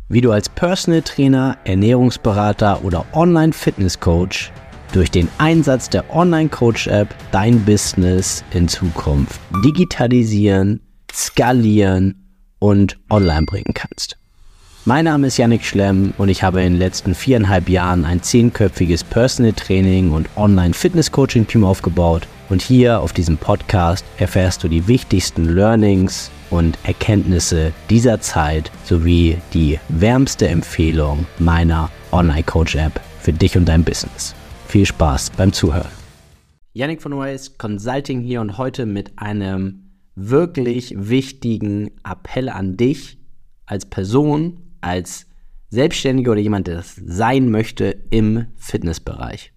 wie du als Personal Trainer, Ernährungsberater oder Online-Fitness-Coach durch den Einsatz der Online-Coach-App dein Business in Zukunft digitalisieren, skalieren und online bringen kannst. Mein Name ist Yannick Schlemm und ich habe in den letzten 4,5 Jahren ein 10-köpfiges Personal Training und Online-Fitness-Coaching-Team aufgebaut. Und hier auf diesem Podcast erfährst du die wichtigsten Learnings und Erkenntnisse dieser Zeit sowie die wärmste Empfehlung meiner Online-Coach-App für dich und dein Business. Viel Spaß beim Zuhören. Yannick von Ways Consulting hier und heute mit einem wirklich wichtigen Appell an dich als Person, als Selbstständiger oder jemand, der das sein möchte im Fitnessbereich.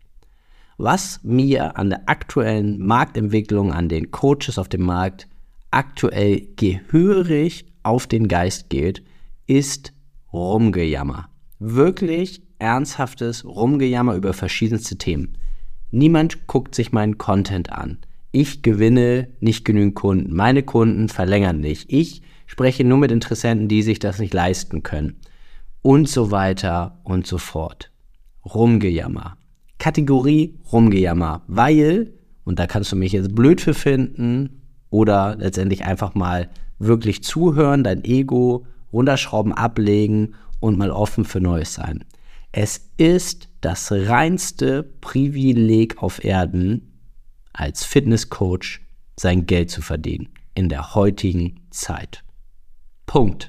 Was mir an der aktuellen Marktentwicklung, an den Coaches auf dem Markt aktuell gehörig auf den Geist geht, ist Rumgejammer. Wirklich ernsthaftes Rumgejammer über verschiedenste Themen. Niemand guckt sich meinen Content an. Ich gewinne nicht genügend Kunden. Meine Kunden verlängern nicht. Ich spreche nur mit Interessenten, die sich das nicht leisten können. Und so weiter und so fort. Rumgejammer. Kategorie Rumgejammer, weil, und da kannst du mich jetzt blöd für finden oder letztendlich einfach mal wirklich zuhören, dein Ego runterschrauben, ablegen und mal offen für Neues sein. Es ist das reinste Privileg auf Erden, als Fitnesscoach sein Geld zu verdienen in der heutigen Zeit. Punkt.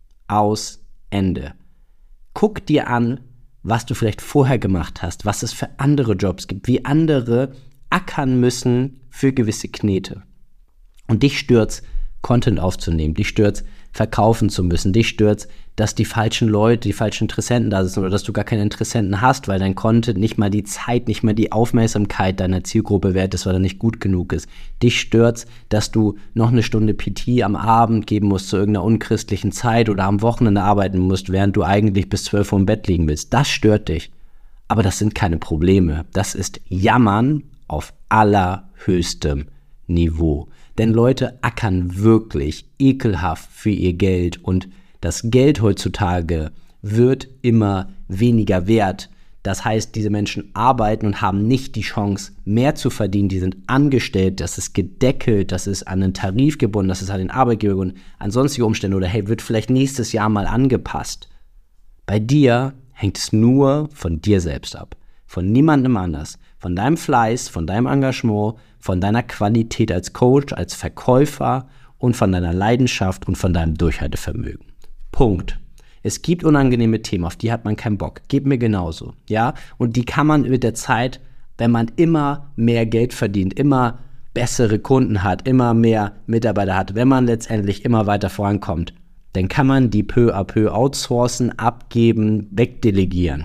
Aus. Ende. Guck dir an, was du vielleicht vorher gemacht hast, was es für andere Jobs gibt, wie andere ackern müssen für gewisse Knete. Und dich stört's, Content aufzunehmen, dich stört's, verkaufen zu müssen, dich stört's, dass die falschen Leute, die falschen Interessenten da sitzen oder dass du gar keine Interessenten hast, weil dein Content nicht mal die Zeit, nicht mal die Aufmerksamkeit deiner Zielgruppe wert ist, weil er nicht gut genug ist. Dich stört's, dass du noch eine Stunde PT am Abend geben musst zu irgendeiner unchristlichen Zeit oder am Wochenende arbeiten musst, während du eigentlich bis 12 Uhr im Bett liegen willst. Das stört dich. Aber das sind keine Probleme. Das ist Jammern auf allerhöchstem Niveau. Denn Leute ackern wirklich ekelhaft für ihr Geld und das Geld heutzutage wird immer weniger wert. Das heißt, diese Menschen arbeiten und haben nicht die Chance, mehr zu verdienen. Die sind angestellt, das ist gedeckelt, das ist an einen Tarif gebunden, das ist an den Arbeitgeber gebunden, an sonstige Umstände oder hey, wird vielleicht nächstes Jahr mal angepasst. Bei dir hängt es nur von dir selbst ab, von niemandem anders, von deinem Fleiß, von deinem Engagement, von deiner Qualität als Coach, als Verkäufer und von deiner Leidenschaft und von deinem Durchhaltevermögen. Punkt. Es gibt unangenehme Themen, auf die hat man keinen Bock. Geht mir genauso, ja? Und die kann man mit der Zeit, wenn man immer mehr Geld verdient, immer bessere Kunden hat, immer mehr Mitarbeiter hat, wenn man letztendlich immer weiter vorankommt, dann kann man die peu à peu outsourcen, abgeben, wegdelegieren.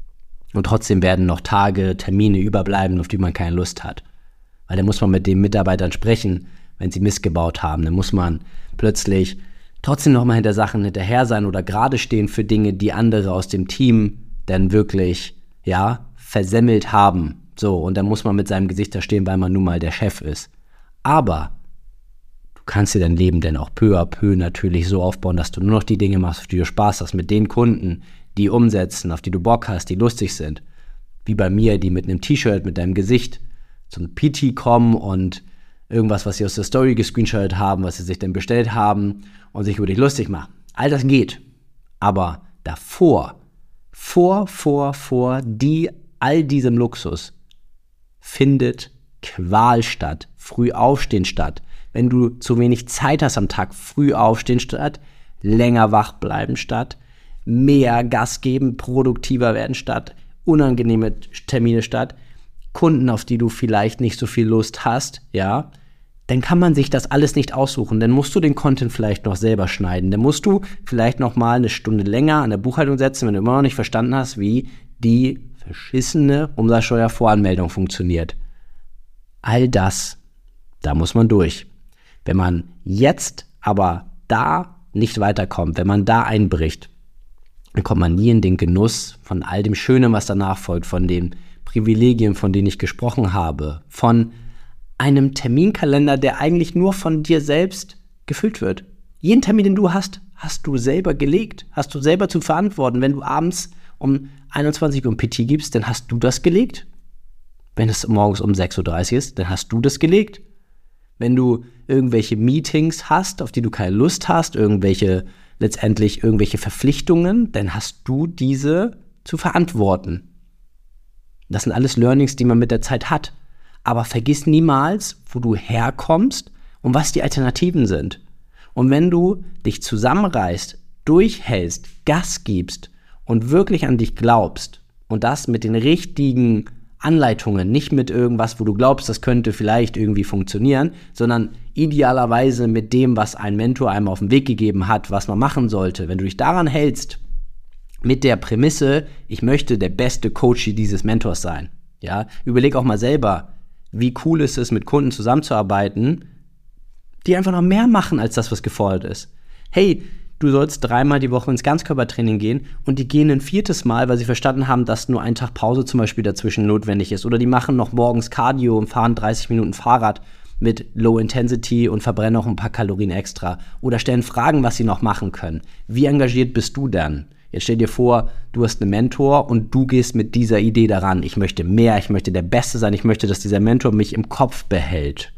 Und trotzdem werden noch Tage, Termine überbleiben, auf die man keine Lust hat. Weil dann muss man mit den Mitarbeitern sprechen, wenn sie missgebaut haben. Dann muss man plötzlich trotzdem nochmal hinter Sachen hinterher sein oder gerade stehen für Dinge, die andere aus dem Team dann wirklich, ja, versemmelt haben. So, und dann muss man mit seinem Gesicht da stehen, weil man nun mal der Chef ist. Aber du kannst dir dein Leben dann auch peu à peu natürlich so aufbauen, dass du nur noch die Dinge machst, auf die du Spaß hast, mit den Kunden, die umsetzen, auf die du Bock hast, die lustig sind. Wie bei mir, die mit einem T-Shirt, mit deinem Gesicht zum PT kommen und irgendwas, was sie aus der Story gescreenshottet haben, was sie sich dann bestellt haben und sich über dich lustig machen. All das geht. Aber davor, all diesem Luxus findet Qual statt, früh aufstehen statt. Wenn du zu wenig Zeit hast am Tag, früh aufstehen statt, länger wach bleiben statt, mehr Gas geben, produktiver werden statt, unangenehme Termine statt, Kunden, auf die du vielleicht nicht so viel Lust hast, ja, dann kann man sich das alles nicht aussuchen. Dann musst du den Content vielleicht noch selber schneiden. Dann musst du vielleicht noch mal eine Stunde länger an der Buchhaltung setzen, wenn du immer noch nicht verstanden hast, wie die verschissene Umsatzsteuervoranmeldung funktioniert. All das, da muss man durch. Wenn man jetzt aber da nicht weiterkommt, wenn man da einbricht, dann kommt man nie in den Genuss von all dem Schönen, was danach folgt, von den Privilegien, von denen ich gesprochen habe, von einem Terminkalender, der eigentlich nur von dir selbst gefüllt wird. Jeden Termin, den du hast, hast du selber gelegt, hast du selber zu verantworten. Wenn du abends um 21 Uhr ein PT gibst, dann hast du das gelegt. Wenn es morgens um 6.30 Uhr ist, dann hast du das gelegt. Wenn du irgendwelche Meetings hast, auf die du keine Lust hast, letztendlich irgendwelche Verpflichtungen, dann hast du diese zu verantworten. Das sind alles Learnings, die man mit der Zeit hat. Aber vergiss niemals, wo du herkommst und was die Alternativen sind. Und wenn du dich zusammenreißt, durchhältst, Gas gibst und wirklich an dich glaubst und das mit den richtigen Anleitungen, nicht mit irgendwas, wo du glaubst, das könnte vielleicht irgendwie funktionieren, sondern idealerweise mit dem, was ein Mentor einem auf den Weg gegeben hat, was man machen sollte. Wenn du dich daran hältst, mit der Prämisse, ich möchte der beste Coach dieses Mentors sein. Ja, überleg auch mal selber, wie cool ist es, mit Kunden zusammenzuarbeiten, die einfach noch mehr machen als das, was gefordert ist. Hey, du sollst 3-mal die Woche ins Ganzkörpertraining gehen und die gehen ein 4. Mal, weil sie verstanden haben, dass nur ein Tag Pause zum Beispiel dazwischen notwendig ist. Oder die machen noch morgens Cardio und fahren 30 Minuten Fahrrad mit Low Intensity und verbrennen auch ein paar Kalorien extra. Oder stellen Fragen, was sie noch machen können. Wie engagiert bist du dann? Jetzt stell dir vor, du hast einen Mentor und du gehst mit dieser Idee daran. Ich möchte mehr, ich möchte der Beste sein, ich möchte, dass dieser Mentor mich im Kopf behält.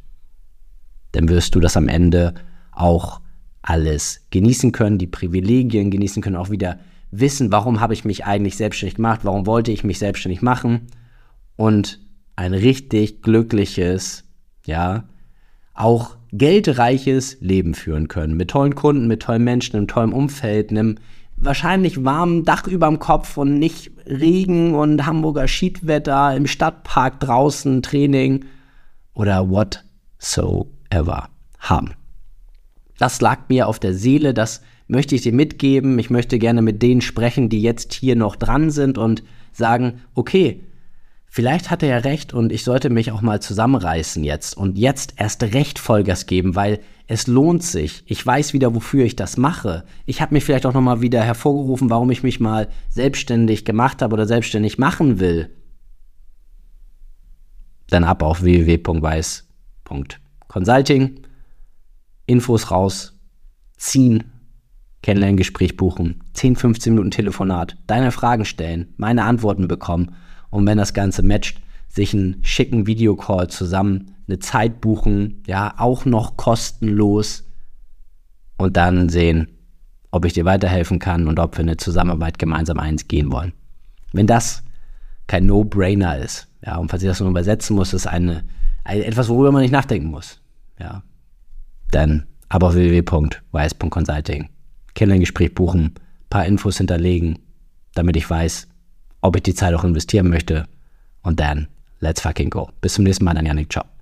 Dann wirst du das am Ende auch alles genießen können, die Privilegien genießen können, auch wieder wissen, warum habe ich mich eigentlich selbstständig gemacht, warum wollte ich mich selbstständig machen und ein richtig glückliches, ja, auch geldreiches Leben führen können. Mit tollen Kunden, mit tollen Menschen, einem tollen Umfeld, einem wahrscheinlich warmen Dach überm Kopf und nicht Regen und Hamburger Schiedwetter im Stadtpark draußen, Training oder whatsoever haben. Das lag mir auf der Seele, das möchte ich dir mitgeben. Ich möchte gerne mit denen sprechen, die jetzt hier noch dran sind und sagen, okay, vielleicht hat er ja recht und ich sollte mich auch mal zusammenreißen jetzt und jetzt erst recht Vollgas geben, weil es lohnt sich. Ich weiß wieder, wofür ich das mache. Ich habe mich vielleicht auch nochmal wieder hervorgerufen, warum ich mich mal selbstständig gemacht habe oder selbstständig machen will. Dann ab auf www.weiß.consulting. Infos raus, ziehen, Kennenlerngespräch buchen, 10, 15 Minuten Telefonat, deine Fragen stellen, meine Antworten bekommen und wenn das Ganze matcht, sich einen schicken Videocall zusammen, eine Zeit buchen, ja, auch noch kostenlos und dann sehen, ob ich dir weiterhelfen kann und ob wir eine Zusammenarbeit gemeinsam eingehen wollen. Wenn das kein No-Brainer ist, ja, und falls ich das nur übersetzen muss, ist etwas, worüber man nicht nachdenken muss, ja, dann aber auf www.weiß.consulting. Kennenlerngespräch buchen, paar Infos hinterlegen, damit ich weiß, ob ich die Zeit auch investieren möchte. Und dann, let's fucking go. Bis zum nächsten Mal, dann Yannick, ciao.